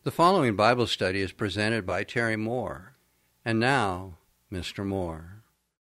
The following Bible study is presented by Terry Moore. And now, Mr. Moore.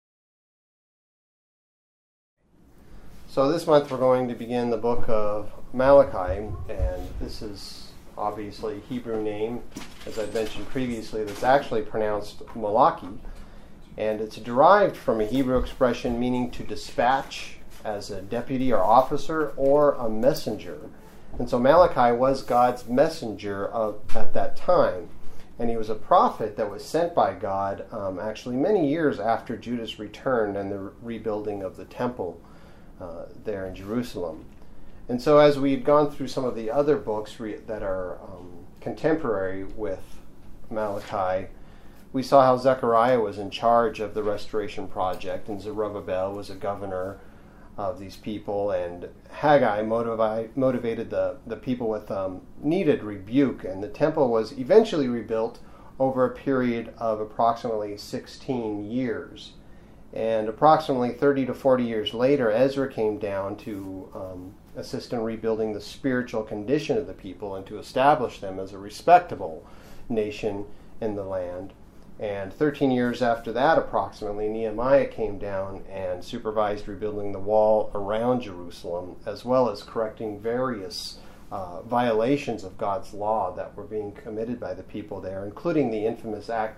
So this month we're going to begin the book of Malachi, and this is obviously a Hebrew name, as I mentioned previously, that's actually pronounced Malachi, and it's derived from a Hebrew expression meaning to dispatch as a deputy or officer or a messenger. And so Malachi was God's messenger at that time, and he was a prophet that was sent by God actually many years after Judah's return and the rebuilding of the temple there in Jerusalem. And so as we had gone through some of the other books that are contemporary with Malachi, we saw how Zechariah was in charge of the restoration project, and Zerubbabel was a governor of these people, and Haggai motivated the people with needed rebuke, and the temple was eventually rebuilt over a period of approximately 16 years. And approximately 30 to 40 years later, Ezra came down to assist in rebuilding the spiritual condition of the people and to establish them as a respectable nation in the land. And 13 years after that, approximately, Nehemiah came down and supervised rebuilding the wall around Jerusalem, as well as correcting various violations of God's law that were being committed by the people there, including the infamous acts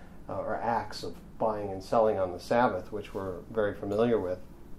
of buying and selling on the Sabbath, which we're very familiar with.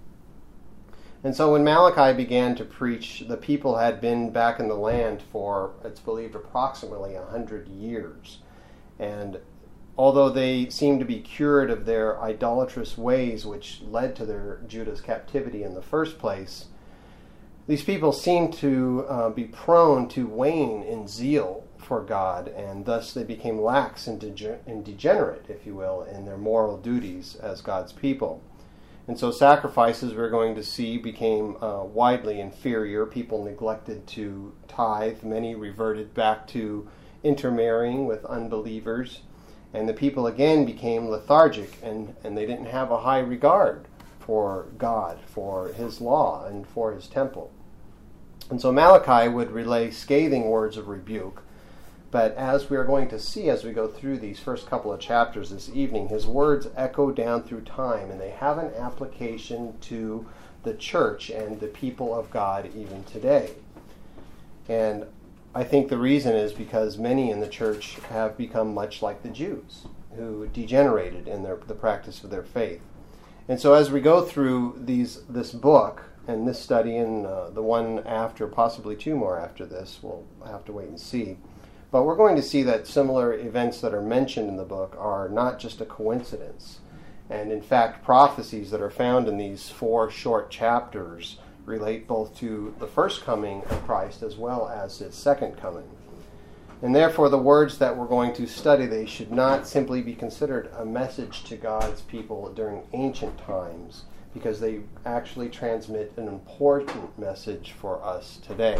And so when Malachi began to preach, the people had been back in the land for, it's believed, approximately 100 years. And although they seemed to be cured of their idolatrous ways, which led to their Judah's captivity in the first place, these people seemed to be prone to wane in zeal for God, and thus they became lax and degenerate, if you will, in their moral duties as God's people. And so sacrifices we're going to see became widely inferior. People neglected to tithe. Many reverted back to intermarrying with unbelievers. And the people again became lethargic, and they didn't have a high regard for God, for his law, and for his temple. And so Malachi would relay scathing words of rebuke. But as we are going to see as we go through these first couple of chapters this evening, his words echo down through time, and they have an application to the church and the people of God even today. And I think the reason is because many in the church have become much like the Jews, who degenerated in the practice of their faith. And so as we go through this book and this study and the one after, possibly two more after this, we'll have to wait and see. But we're going to see that similar events that are mentioned in the book are not just a coincidence. And in fact, prophecies that are found in these 4 short chapters relate both to the first coming of Christ as well as his second coming. And therefore, the words that we're going to study, they should not simply be considered a message to God's people during ancient times, because they actually transmit an important message for us today.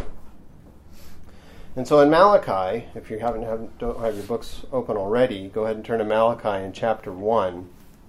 And so in Malachi, if you don't have your books open already, go ahead and turn to Malachi in chapter 1.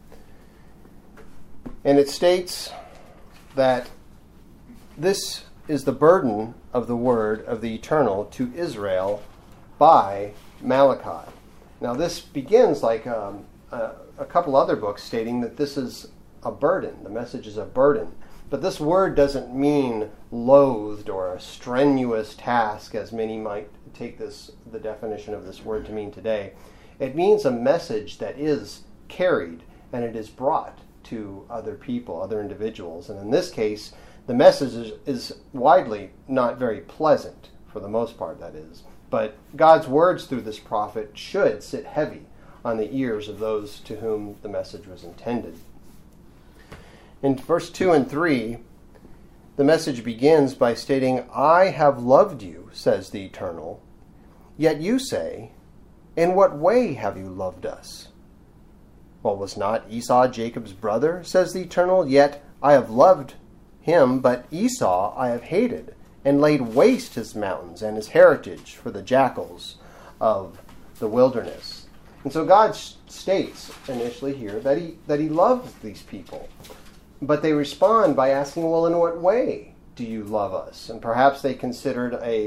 And it states that this is the burden of the word of the Eternal to Israel by Malachi. Now this begins like a couple other books stating that this is a burden. The message is a burden. But this word doesn't mean loathed or a strenuous task, as many might take the definition of this word to mean today. It means a message that is carried and it is brought to other people, other individuals. And in this case, the message is widely not very pleasant, for the most part, that is. But God's words through this prophet should sit heavy on the ears of those to whom the message was intended. In verse 2 and 3, the message begins by stating, "I have loved you, says the Eternal. Yet you say, in what way have you loved us? Well, was not Esau Jacob's brother, says the Eternal? Yet I have loved him, but Esau I have hated, and laid waste his mountains and his heritage for the jackals of the wilderness." And so God states initially here that he loves these people. But they respond by asking, well, in what way do you love us? And perhaps they considered a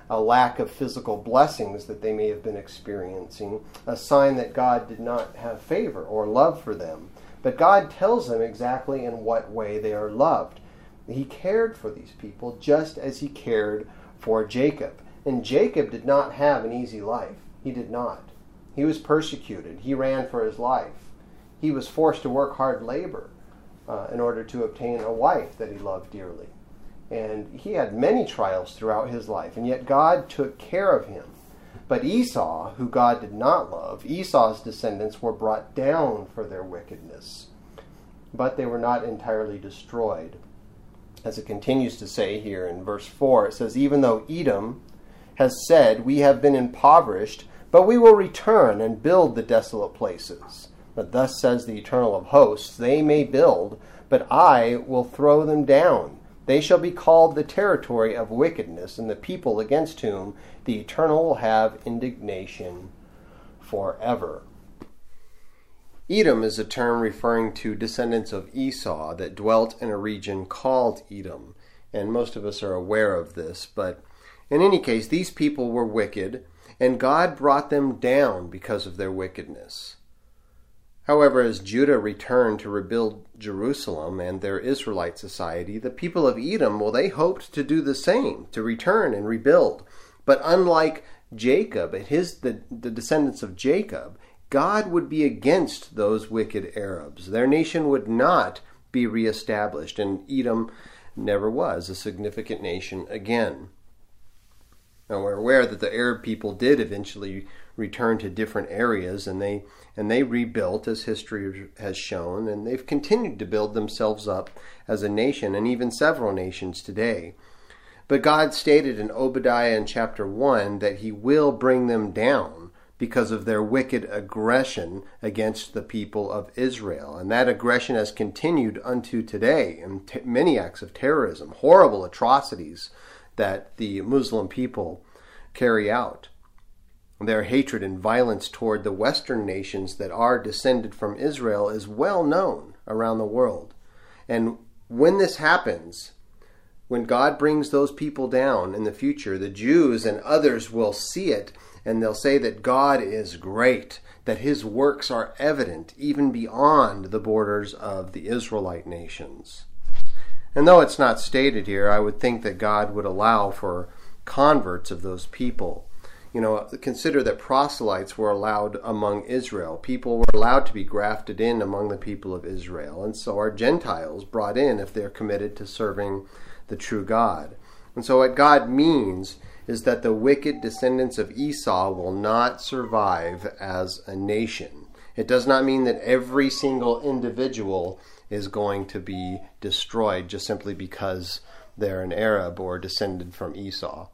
a lack of physical blessings that they may have been experiencing, a sign that God did not have favor or love for them. But God tells them exactly in what way they are loved. He cared for these people just as he cared for Jacob. And Jacob did not have an easy life. He did not. He was persecuted. He ran for his life. He was forced to work hard labor in order to obtain a wife that he loved dearly. And he had many trials throughout his life, and yet God took care of him. But Esau, who God did not love, Esau's descendants were brought down for their wickedness. But they were not entirely destroyed. As it continues to say here in verse 4, it says, even though Edom has said, we have been impoverished, but we will return and build the desolate places. But thus says the Eternal of hosts, they may build, but I will throw them down. They shall be called the territory of wickedness, and the people against whom the Eternal will have indignation forever. Edom is a term referring to descendants of Esau that dwelt in a region called Edom, and most of us are aware of this, but in any case, these people were wicked, and God brought them down because of their wickedness. However, as Judah returned to rebuild Jerusalem and their Israelite society, the people of Edom, well, they hoped to do the same, to return and rebuild. But unlike Jacob and the descendants of Jacob, God would be against those wicked Arabs. Their nation would not be reestablished, and Edom never was a significant nation again. Now, we're aware that the Arab people did eventually return to different areas, and they rebuilt, as history has shown, and they've continued to build themselves up as a nation, and even several nations today. But God stated in Obadiah in chapter 1 that he will bring them down because of their wicked aggression against the people of Israel. And that aggression has continued unto today in many acts of terrorism, horrible atrocities that the Muslim people carry out. Their hatred and violence toward the Western nations that are descended from Israel is well known around the world. And when this happens, when God brings those people down in the future, the Jews and others will see it, and they'll say that God is great, that his works are evident even beyond the borders of the Israelite nations. And though it's not stated here, I would think that God would allow for converts of those people. You know, consider that proselytes were allowed among Israel. People were allowed to be grafted in among the people of Israel. And so are Gentiles brought in if they're committed to serving the true God. And so what God means is that the wicked descendants of Esau will not survive as a nation. It does not mean that every single individual is going to be destroyed just simply because they're an Arab or descended from Esau.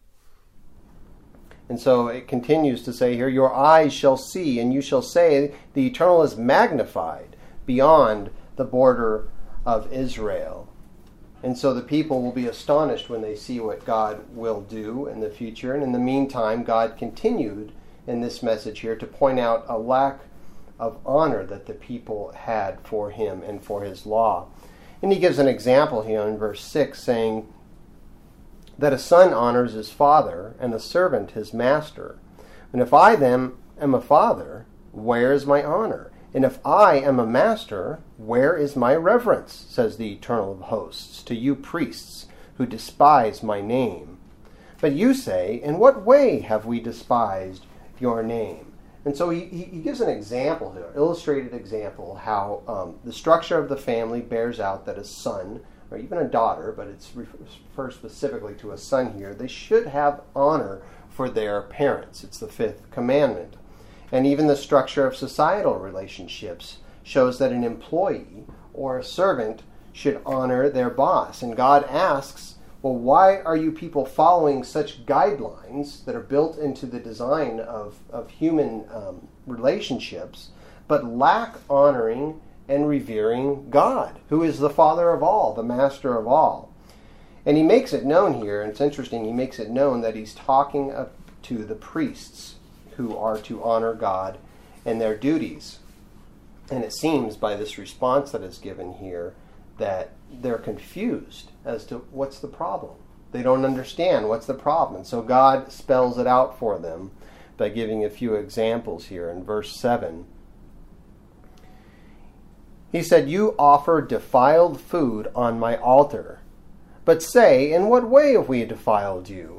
And so it continues to say here, your eyes shall see, and you shall say, the Eternal is magnified beyond the border of Israel. And so the people will be astonished when they see what God will do in the future. And in the meantime, God continued in this message here to point out a lack of honor that the people had for him and for his law. And he gives an example here in verse 6, saying that a son honors his father and a servant his master. And if I then am a father, where is my honor? And if I am a master, where is my reverence? Says the Eternal of hosts, to you priests who despise my name. But you say, in what way have we despised your name? And so he gives an example here, illustrated example, how the structure of the family bears out that a son, or even a daughter, but it refers specifically to a son here, they should have honor for their parents. It's the fifth commandment. And even the structure of societal relationships shows that an employee or a servant should honor their boss. And God asks, well, why are you people following such guidelines that are built into the design of human relationships, but lack honoring and revering God, who is the Father of all, the Master of all? And he makes it known here, and it's interesting, he makes it known that he's talking to the priests who are to honor God and their duties. And it seems by this response that is given here that they're confused as to what's the problem. They don't understand what's the problem. And so God spells it out for them by giving a few examples here in verse 7. He said, "You offer defiled food on my altar. But say, in what way have we defiled you?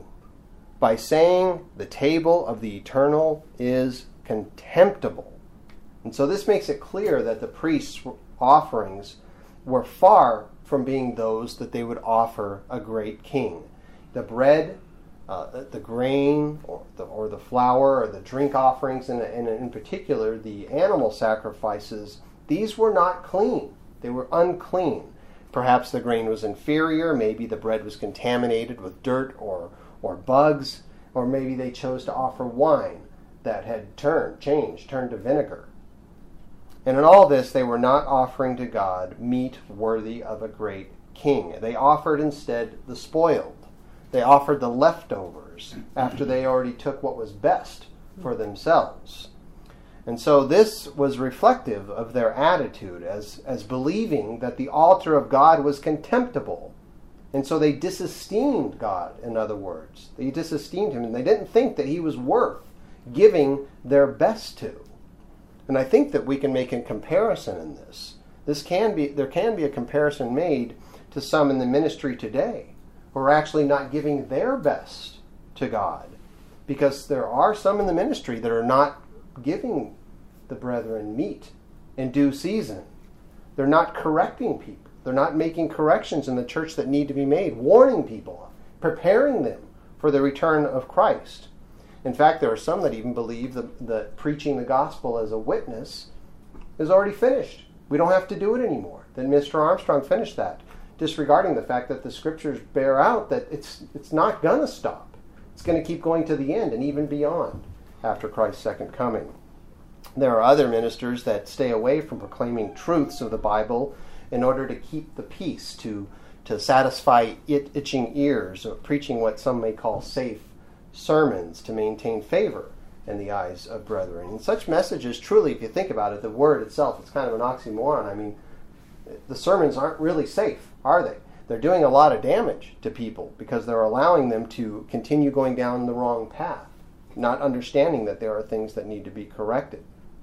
By saying the table of the eternal is contemptible." And so this makes it clear that the priests' offerings were far from being those that they would offer a great king. The bread, the grain, or the flour, or the drink offerings, and in particular the animal sacrifices, these were not clean. They were unclean. Perhaps the grain was inferior, maybe the bread was contaminated with dirt or bugs, or maybe they chose to offer wine that had turned to vinegar. And in all this, they were not offering to God meat worthy of a great king. They offered instead the spoiled. They offered the leftovers after they already took what was best for themselves. And so this was reflective of their attitude as believing that the altar of God was contemptible. And so they disesteemed God, in other words. They disesteemed him, and they didn't think that he was worth giving their best to. And I think that we can make a comparison in this. There can be a comparison made to some in the ministry today who are actually not giving their best to God. Because there are some in the ministry that are not giving the brethren meat in due season. They're not correcting people. They're not making corrections in the church that need to be made, warning people, preparing them for the return of Christ. In fact, there are some that even believe that preaching the gospel as a witness is already finished. We don't have to do it anymore. Then Mr. Armstrong finished that, disregarding the fact that the scriptures bear out that it's not going to stop. It's going to keep going to the end and even beyond after Christ's second coming. There are other ministers that stay away from proclaiming truths of the Bible in order to keep the peace, to satisfy itching ears, or preaching what some may call safe sermons to maintain favor in the eyes of brethren. And such messages, truly, if you think about it, the word itself, it's kind of an oxymoron. I mean, the sermons aren't really safe, are they? They're doing a lot of damage to people because they're allowing them to continue going down the wrong path, not understanding that there are things that need to be corrected.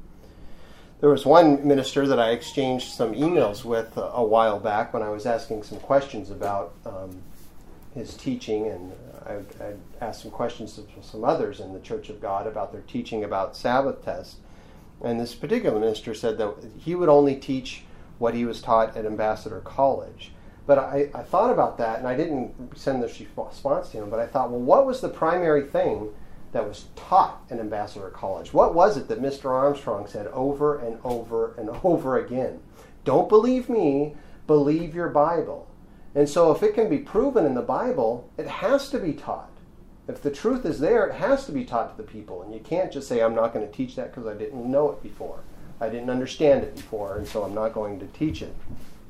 There was one minister that I exchanged some emails with a while back when I was asking some questions about his teaching, and I asked some questions to some others in the Church of God about their teaching about Sabbath tests. And this particular minister said that he would only teach what he was taught at Ambassador College. But I thought about that, and I didn't send this response to him, but I thought, well, what was the primary thing that was taught at Ambassador College? What was it that Mr. Armstrong said over and over and over again? Don't believe me, believe your Bible. And so if it can be proven in the Bible, it has to be taught. If the truth is there, it has to be taught to the people. And you can't just say, I'm not going to teach that because I didn't know it before. I didn't understand it before, and so I'm not going to teach it.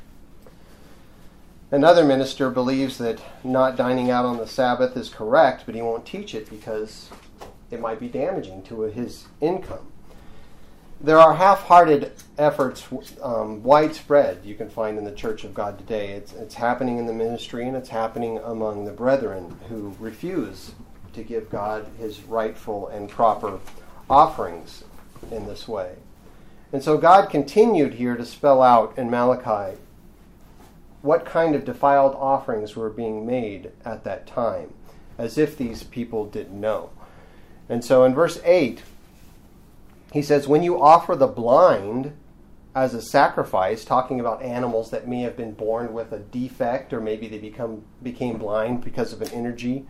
Another minister believes that not dining out on the Sabbath is correct, but he won't teach it because it might be damaging to his income. There are half-hearted efforts widespread you can find in the Church of God today. It's happening in the ministry, and it's happening among the brethren who refuse to give God his rightful and proper offerings in this way. And so God continued here to spell out in Malachi what kind of defiled offerings were being made at that time, as if these people didn't know. And so in verse 8, he says, when you offer the blind as a sacrifice, talking about animals that may have been born with a defect, or maybe they became blind because of an injury.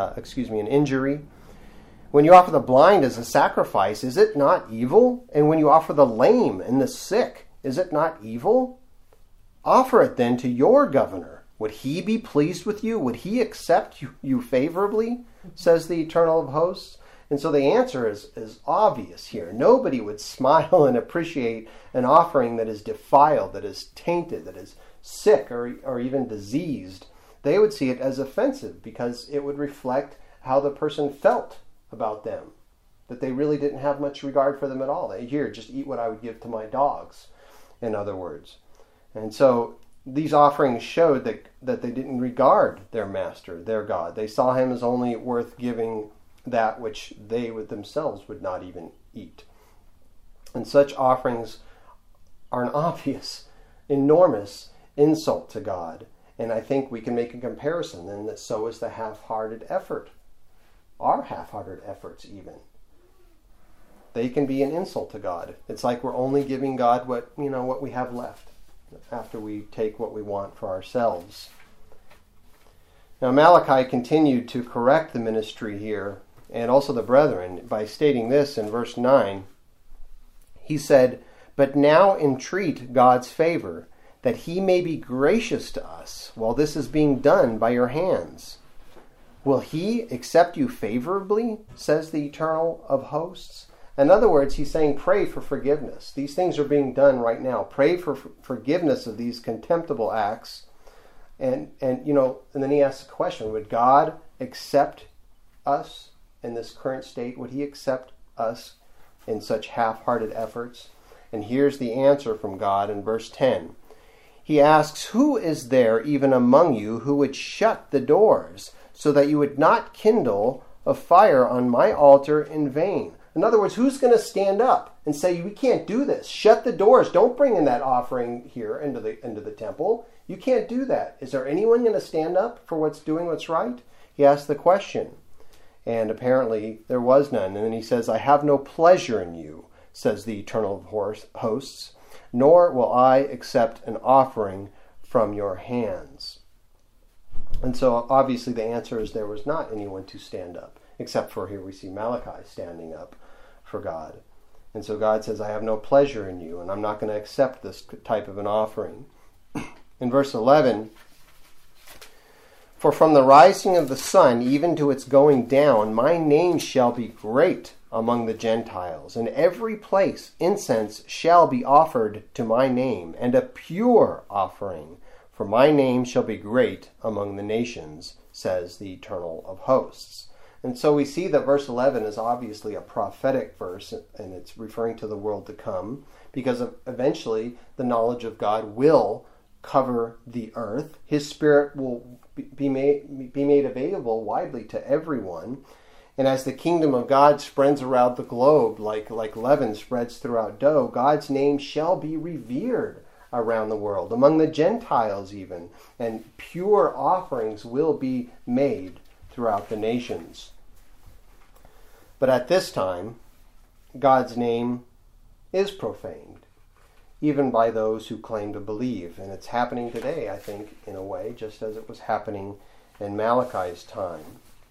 When you offer the blind as a sacrifice, is it not evil? And when you offer the lame and the sick, is it not evil? Offer it then to your governor. Would he be pleased with you? Would he accept you favorably? Says the Eternal of Hosts. And so the answer is obvious here. Nobody would smile and appreciate an offering that is defiled, that is tainted, that is sick or even diseased. They would see it as offensive because it would reflect how the person felt about them, that they really didn't have much regard for them at all. Here, just eat what I would give to my dogs, in other words. And so these offerings showed that they didn't regard their master, their God. They saw him as only worth giving that which they with themselves would not even eat. And such offerings are an obvious, enormous insult to God. And I think we can make a comparison then that so is the half-hearted effort. Our half-hearted efforts even. They can be an insult to God. It's like we're only giving God what we have left after we take what we want for ourselves. Now Malachi continued to correct the ministry here and also the brethren by stating this in verse 9. He said, "But now entreat God's favor, that he may be gracious to us while this is being done by your hands. Will he accept you favorably, says the Eternal of hosts?" In other words, he's saying pray for forgiveness. These things are being done right now. Pray for forgiveness of these contemptible acts. And then he asks the question, would God accept us in this current state? Would he accept us in such half-hearted efforts? And here's the answer from God in verse 10. He asks, "Who is there even among you who would shut the doors so that you would not kindle a fire on my altar in vain?" In other words, who's going to stand up and say, "We can't do this. Shut the doors. Don't bring in that offering here into the temple. You can't do that." Is there anyone going to stand up for what's right? He asked the question. And apparently there was none. And then he says, "I have no pleasure in you, says the Eternal of hosts, nor will I accept an offering from your hands." And so obviously the answer is there was not anyone to stand up, except for here we see Malachi standing up for God. And so God says, "I have no pleasure in you, and I'm not going to accept this type of an offering." In verse 11, "For from the rising of the sun even to its going down, my name shall be great among the Gentiles. In every place incense shall be offered to my name, and a pure offering. For my name shall be great among the nations, says the Eternal of hosts." And so we see that verse 11 is obviously a prophetic verse, and it's referring to the world to come, because eventually the knowledge of God will cover the earth. His Spirit will be made available widely to everyone. And as the kingdom of God spreads around the globe like leaven spreads throughout dough, God's name shall be revered around the world, among the Gentiles even, and pure offerings will be made throughout the nations. But at this time, God's name is profaned, even by those who claim to believe. And it's happening today, I think, in a way, just as it was happening in Malachi's time.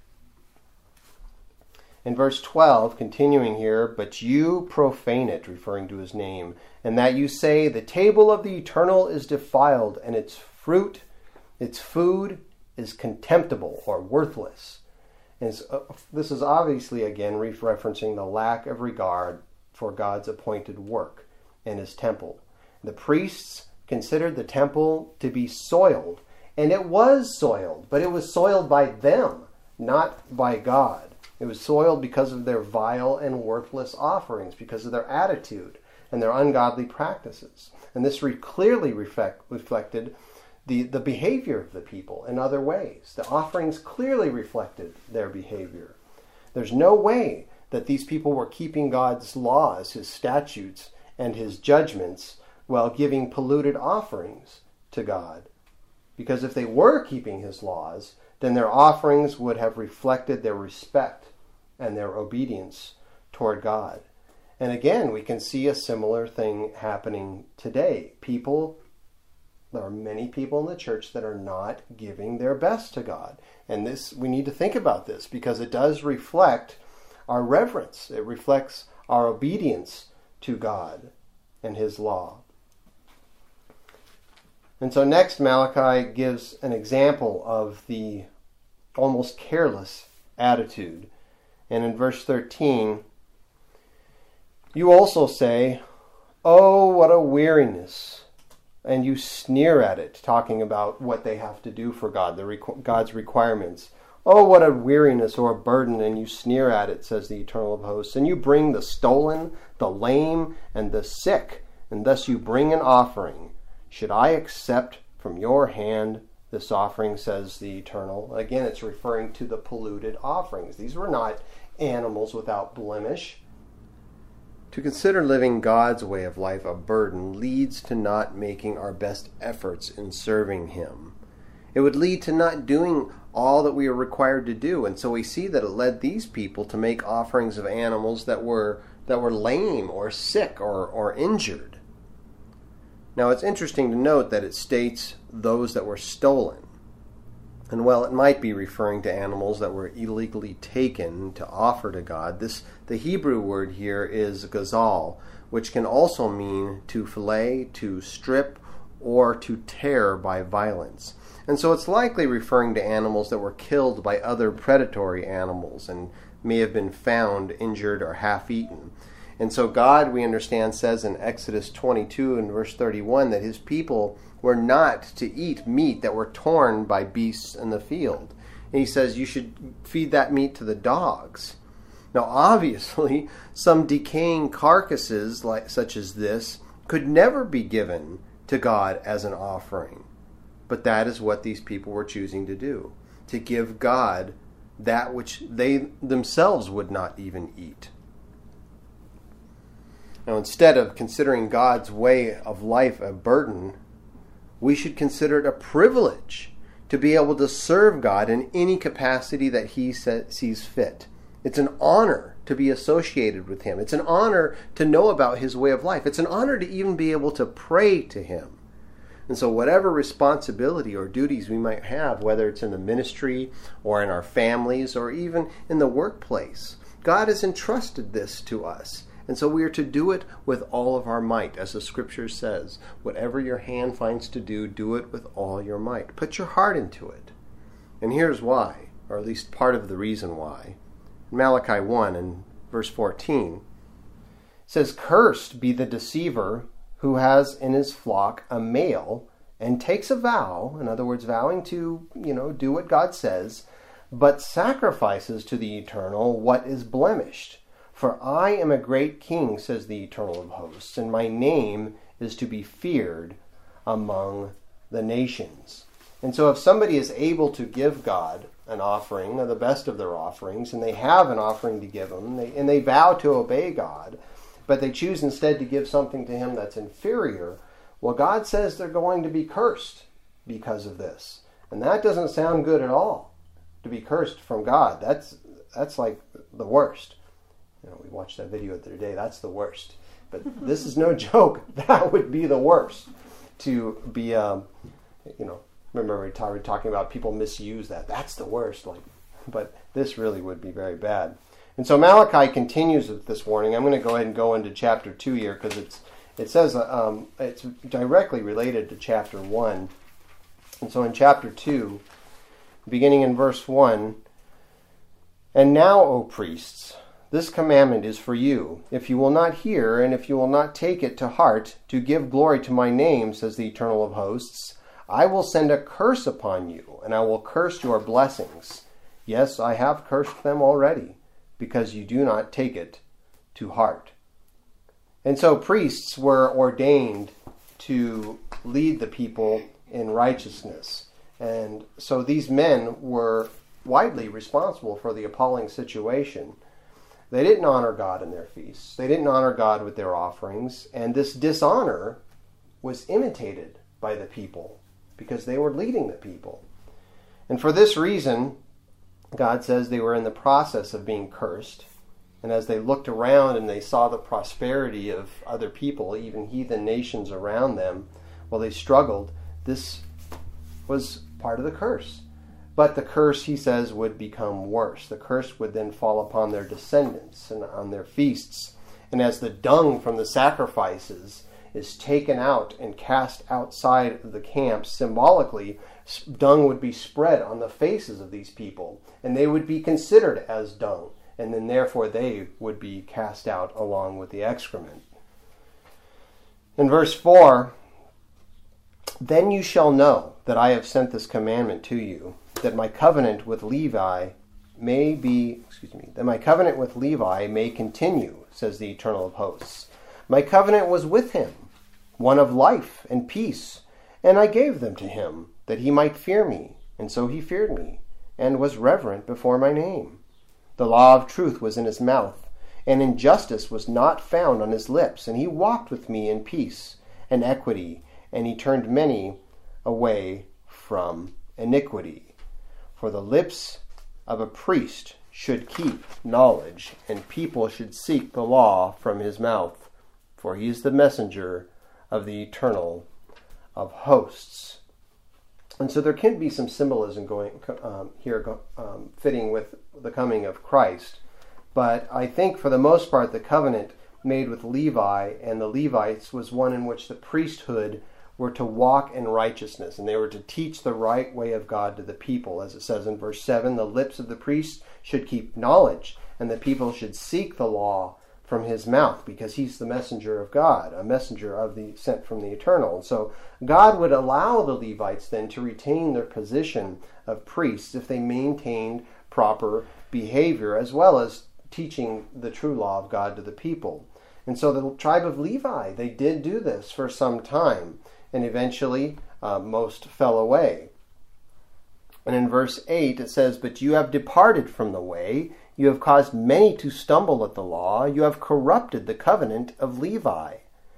In verse 12, continuing here, "But you profane it," referring to his name, "and that you say, the table of the Eternal is defiled, and its fruit, its food, is contemptible or worthless." And this is obviously, again, referencing the lack of regard for God's appointed work in his temple. The priests considered the temple to be soiled, and it was soiled, but it was soiled by them, not by God. It was soiled because of their vile and worthless offerings, because of their attitude and their ungodly practices. And this clearly reflected the behavior of the people in other ways. The offerings clearly reflected their behavior. There's no way that these people were keeping God's laws, his statutes, and his judgments while giving polluted offerings to God. Because if they were keeping his laws, then their offerings would have reflected their respect and their obedience toward God. And again, we can see a similar thing happening today. There are many people in the church that are not giving their best to God. And we need to think about this, because it does reflect our reverence. It reflects our obedience to God and his law. And so next, Malachi gives an example of the almost careless attitude. And in verse 13, "You also say, 'Oh, what a weariness!' and you sneer at it," talking about what they have to do for God, God's requirements. "Oh, what a weariness or a burden, and you sneer at it," says the Eternal of hosts. "And you bring the stolen, the lame, and the sick, and thus you bring an offering. Should I accept from your hand this offering, says the Eternal. Again, it's referring to the polluted offerings. These were not animals without blemish. To consider living God's way of life a burden leads to not making our best efforts in serving Him. It would lead to not doing all that we are required to do. And so we see that it led these people to make offerings of animals that were lame or sick or injured. Now it's interesting to note that it states those that were stolen. And while it might be referring to animals that were illegally taken to offer to God, the Hebrew word here is gazal, which can also mean to fillet, to strip, or to tear by violence. And so it's likely referring to animals that were killed by other predatory animals and may have been found injured or half-eaten. And so God, we understand, says in Exodus 22 and verse 31 that His people were not to eat meat that were torn by beasts in the field. And He says you should feed that meat to the dogs. Now obviously, some decaying carcasses such as this could never be given to God as an offering. But that is what these people were choosing to do, to give God that which they themselves would not even eat. Now, instead of considering God's way of life a burden, we should consider it a privilege to be able to serve God in any capacity that He sees fit. It's an honor to be associated with Him. It's an honor to know about His way of life. It's an honor to even be able to pray to Him. And so whatever responsibility or duties we might have, whether it's in the ministry or in our families or even in the workplace, God has entrusted this to us. And so we are to do it with all of our might. As the Scripture says, whatever your hand finds to do, do it with all your might. Put your heart into it. And here's why, or at least part of the reason why. In Malachi 1 and verse 14, it says, "Cursed be the deceiver who has in his flock a male and takes a vow," in other words, vowing to, do what God says, "but sacrifices to the Eternal what is blemished. For I am a great king, says the Eternal of hosts, and my name is to be feared among the nations." And so if somebody is able to give God an offering, the best of their offerings, and they have an offering to give Him, and they vow to obey God, but they choose instead to give something to Him that's inferior, well, God says they're going to be cursed because of this. And that doesn't sound good at all, to be cursed from God. That's like the worst. We watched that video the other day. That's the worst. But this is no joke. That would be the worst. To be, remember we were talking about people misuse that. That's the worst. But this really would be very bad. And so Malachi continues with this warning. I'm going to go ahead and go into chapter 2 here because it says it's directly related to chapter 1. And so in chapter 2, beginning in verse 1, "And now, O priests, this commandment is for you. If you will not hear, and if you will not take it to heart, to give glory to my name, says the Eternal of hosts, I will send a curse upon you, and I will curse your blessings. Yes, I have cursed them already, because you do not take it to heart." And so priests were ordained to lead the people in righteousness. And so these men were widely responsible for the appalling situation. They didn't honor God in their feasts. They didn't honor God with their offerings. And this dishonor was imitated by the people because they were leading the people. And for this reason, God says they were in the process of being cursed. And as they looked around and they saw the prosperity of other people, even heathen nations around them, well, they struggled. This was part of the curse. But the curse, he says, would become worse. The curse would then fall upon their descendants and on their feasts. And as the dung from the sacrifices is taken out and cast outside of the camp, symbolically, dung would be spread on the faces of these people, and they would be considered as dung, and then therefore they would be cast out along with the excrement. In verse 4, "Then you shall know that I have sent this commandment to you, that my covenant with Levi may continue, says the Eternal of hosts. My covenant was with him, one of life and peace, And I gave them to him, that he might fear me. And so he feared me, and was reverent before my name. The law of truth was in his mouth, and injustice was not found on his lips. And he walked with me in peace and equity, and he turned many away from iniquity. For the lips of a priest should keep knowledge, and people should seek the law from his mouth. For he is the messenger of the Eternal of hosts. And so there can be some symbolism going here, fitting with the coming of Christ. But I think for the most part, the covenant made with Levi and the Levites was one in which the priesthood were to walk in righteousness, and they were to teach the right way of God to the people. As it says in verse 7, the lips of the priest should keep knowledge, and the people should seek the law from his mouth, because he's the messenger of God, a messenger of the sent from the Eternal. And so God would allow the Levites then to retain their position of priests if they maintained proper behavior, as well as teaching the true law of God to the people. And so the tribe of Levi, they did do this for some time, and eventually most fell away. And in verse 8 it says, "But you have departed from the way, you have caused many to stumble at the law, you have corrupted the covenant of Levi,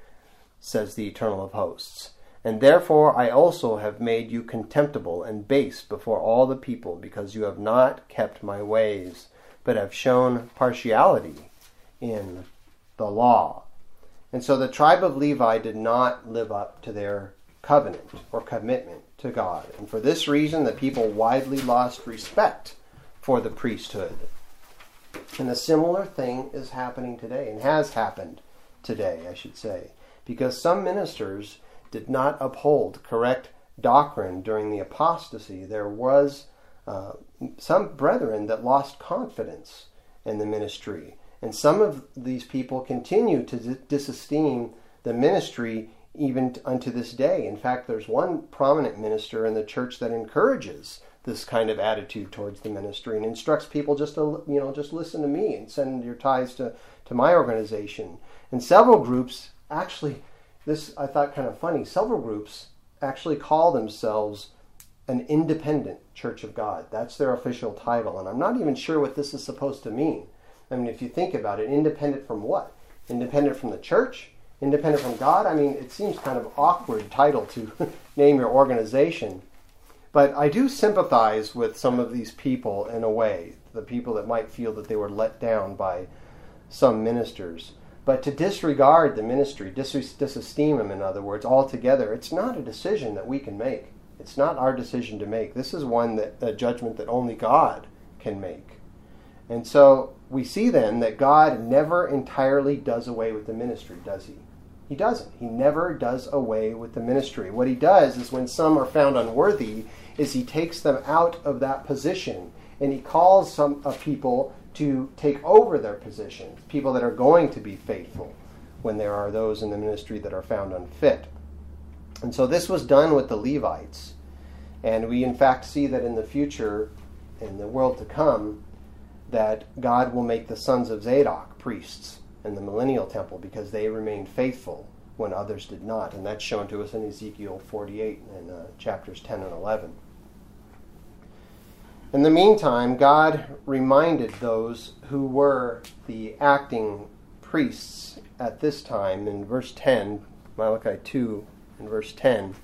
says the Eternal of hosts. And therefore I also have made you contemptible and base before all the people, because you have not kept my ways, but have shown partiality in the law." And so the tribe of Levi did not live up to their covenant or commitment to God. And for this reason, the people widely lost respect for the priesthood. And a similar thing is happening today, and has happened today, I should say, because some ministers did not uphold correct doctrine during the apostasy. There was some brethren that lost confidence in the ministry. And some of these people continue to disesteem the ministry even unto this day. In fact, there's one prominent minister in the church that encourages this kind of attitude towards the ministry and instructs people just to, just listen to me and send your tithes to my organization. And several groups, actually, this I thought kind of funny, several groups actually call themselves an independent Church of God. That's their official title. And I'm not even sure what this is supposed to mean. I mean, if you think about it, independent from what? Independent from the church? Independent from God? I mean, it seems kind of awkward title to name your organization. But I do sympathize with some of these people in a way, the people that might feel that they were let down by some ministers. But to disregard the ministry, disesteem them, in other words, altogether, it's not a decision that we can make. It's not our decision to make. This is a judgment that only God can make. And so we see then that God never entirely does away with the ministry, does he? He doesn't. He never does away with the ministry. What he does is when some are found unworthy, is he takes them out of that position, and he calls some people to take over their positions, people that are going to be faithful when there are those in the ministry that are found unfit. And so this was done with the Levites. And we in fact see that in the future, in the world to come, that God will make the sons of Zadok priests in the millennial temple because they remained faithful when others did not. And that's shown to us in Ezekiel 48 and chapters 10 and 11. In the meantime, God reminded those who were the acting priests at this time in verse 10, Malachi 2 and verse 10.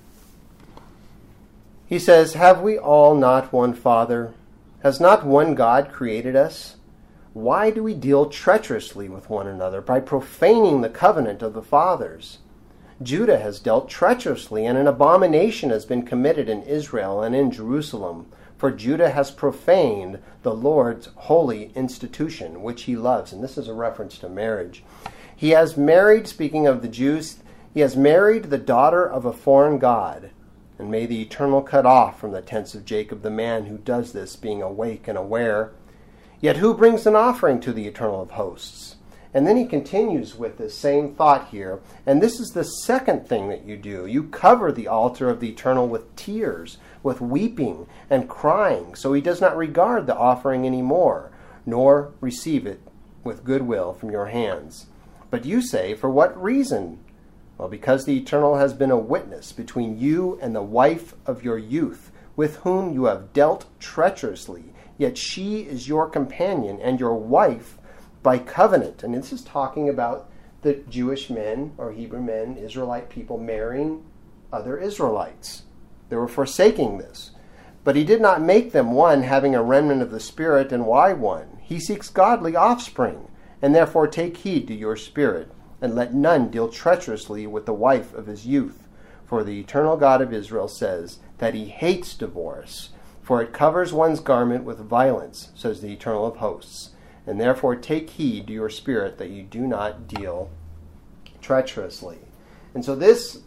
He says, "Have we all not one Father? Has not one God created us? Why do we deal treacherously with one another by profaning the covenant of the fathers? Judah has dealt treacherously, and an abomination has been committed in Israel and in Jerusalem. For Judah has profaned the Lord's holy institution, which he loves." And this is a reference to marriage. "He has married," speaking of the Jews, "he has married the daughter of a foreign god. And may the Eternal cut off from the tents of Jacob the man who does this, being awake and aware. Yet who brings an offering to the Eternal of hosts?" And then he continues with this same thought here. "And this is the second thing that you do. You cover the altar of the Eternal with tears, with weeping and crying. So he does not regard the offering any more, nor receive it with goodwill from your hands. But you say, 'For what reason, Well, because the Eternal has been a witness between you and the wife of your youth, with whom you have dealt treacherously, yet she is your companion and your wife by covenant. And this is talking about the Jewish men or Hebrew men, Israelite people, marrying other Israelites. They were forsaking this. But he did not make them one, having a remnant of the Spirit. And why one? He seeks godly offspring. And therefore take heed to your spirit, and let none deal treacherously with the wife of his youth. For the eternal God of Israel says that he hates divorce, for it covers one's garment with violence, says the Eternal of hosts. And therefore take heed to your spirit that you do not deal treacherously. And so these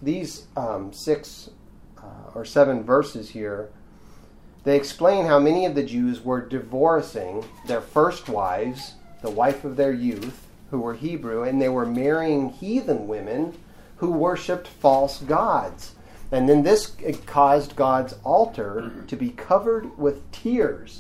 6 or 7 verses here, they explain how many of the Jews were divorcing their first wives, the wife of their youth, who were Hebrew, and they were marrying heathen women who worshipped false gods. And then this caused God's altar to be covered with tears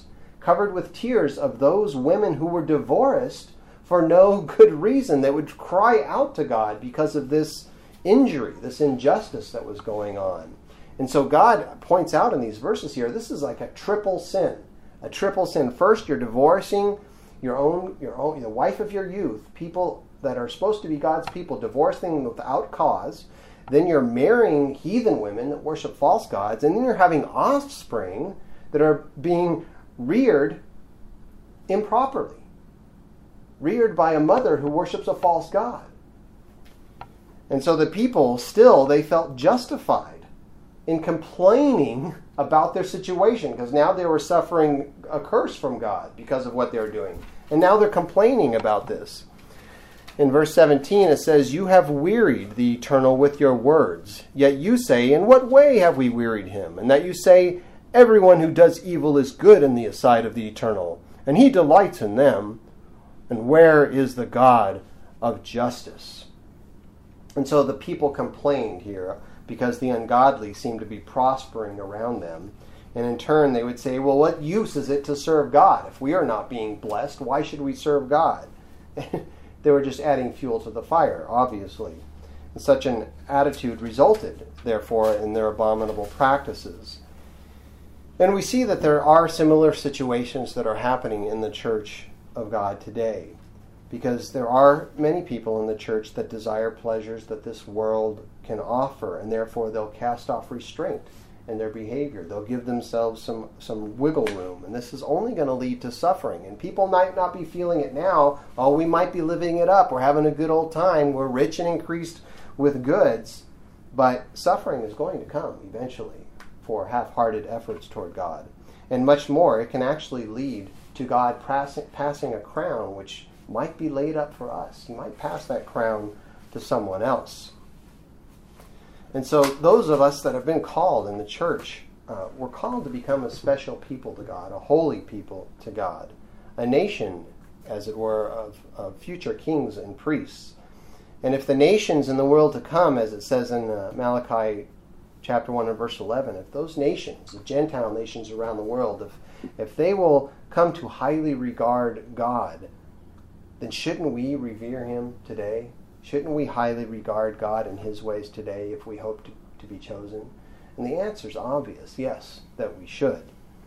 of those women who were divorced for no good reason. They would cry out to God because of this injury, this injustice that was going on. And so God points out in these verses here, this is like a triple sin. A triple sin. First, you're divorcing the wife of your youth, people that are supposed to be God's people, divorcing them without cause. Then you're marrying heathen women that worship false gods. And then you're having offspring that are being reared improperly. Reared by a mother who worships a false god. And so the people still, they felt justified in complaining about their situation, because now they were suffering a curse from God because of what they were doing. And now they're complaining about this. In verse 17 it says, "You have wearied the Eternal with your words. Yet you say, in what way have we wearied him? And that you say, everyone who does evil is good in the sight of the Eternal, and he delights in them. And where is the God of justice?" And so the people complained here because the ungodly seemed to be prospering around them. And in turn they would say, well, what use is it to serve God? If we are not being blessed, why should we serve God? They were just adding fuel to the fire, obviously. And such an attitude resulted, therefore, in their abominable practices. And we see that there are similar situations that are happening in the church of God today, because there are many people in the church that desire pleasures that this world can offer, and therefore they'll cast off restraint in their behavior. They'll give themselves some wiggle room, and this is only going to lead to suffering. And people might not be feeling it now. Oh, we might be living it up. We're having a good old time. We're rich and increased with goods. But suffering is going to come eventually for half-hearted efforts toward God. And much more, it can actually lead to God passing a crown which might be laid up for us. He might pass that crown to someone else. And so those of us that have been called in the church, we're called to become a special people to God, a holy people to God, a nation, as it were, of future kings and priests. And if the nations in the world to come, as it says in Malachi chapter 1 and verse 11, if those nations, the Gentile nations around the world, if they will come to highly regard God, then shouldn't we revere him today? Shouldn't we highly regard God and his ways today if we hope to be chosen? And the answer is obvious, yes, that we should.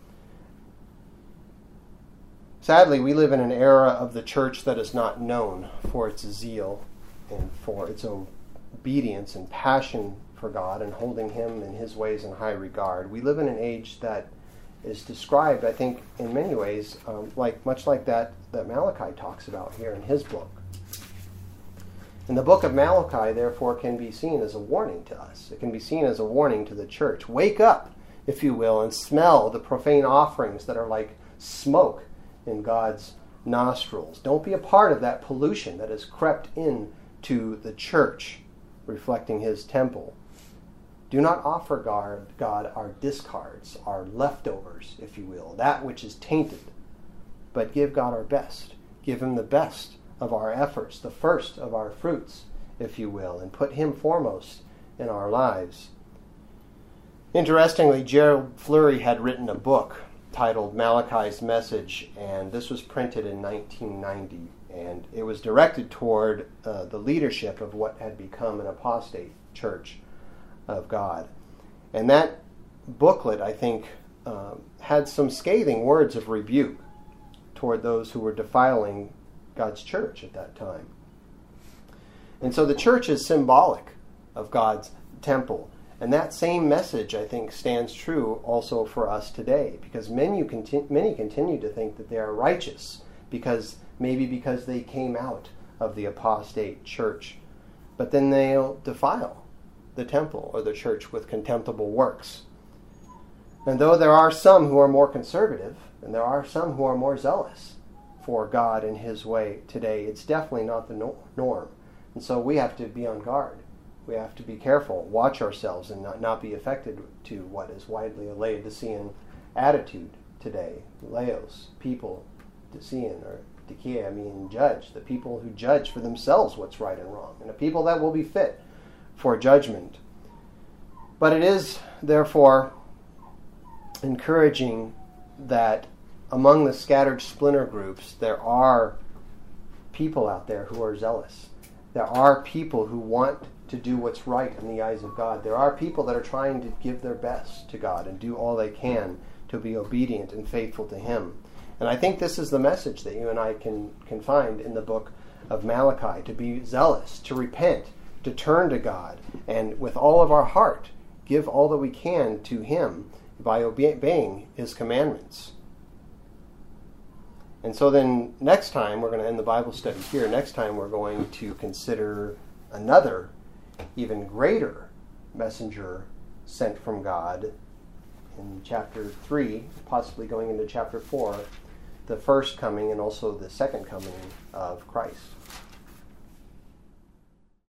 Sadly, we live in an era of the church that is not known for its zeal and for its obedience and passion for God and holding him and his ways in high regard. We live in an age that is described, I think, in many ways, much like that Malachi talks about here in his book. And the book of Malachi, therefore, can be seen as a warning to us. It can be seen as a warning to the church. Wake up, if you will, and smell the profane offerings that are like smoke in God's nostrils. Don't be a part of that pollution that has crept into the church, reflecting his temple. Do not offer God our discards, our leftovers, if you will, that which is tainted. But give God our best. Give him the best of our efforts, the first of our fruits, if you will, and put him foremost in our lives. Interestingly, Gerald Fleury had written a book titled Malachi's Message, and this was printed in 1990, and it was directed toward the leadership of what had become an apostate church of God. And that booklet, I think, had some scathing words of rebuke toward those who were defiling God's church at that time. And so the church is symbolic of God's temple. And that same message, I think, stands true also for us today, because many continue to think that they are righteous because they came out of the apostate church. But then they'll defile the temple or the church with contemptible works. And though there are some who are more conservative, and there are some who are more zealous for God and His way today, it's definitely not the norm. And so we have to be on guard. We have to be careful, watch ourselves, and not be affected to what is widely a Laodicean attitude today. Laos, people, Decian, or Dikia, judge. The people who judge for themselves what's right and wrong, and a people that will be fit for judgment. But it is, therefore, encouraging that among the scattered splinter groups, there are people out there who are zealous. There are people who want to do what's right in the eyes of God. There are people that are trying to give their best to God and do all they can to be obedient and faithful to Him. And I think this is the message that you and I can find in the book of Malachi, to be zealous, to repent, to turn to God, and with all of our heart, give all that we can to Him by obeying His commandments. And so then next time, we're going to end the Bible study here. Next time we're going to consider another, even greater messenger sent from God in chapter 3, possibly going into chapter 4, the first coming and also the second coming of Christ.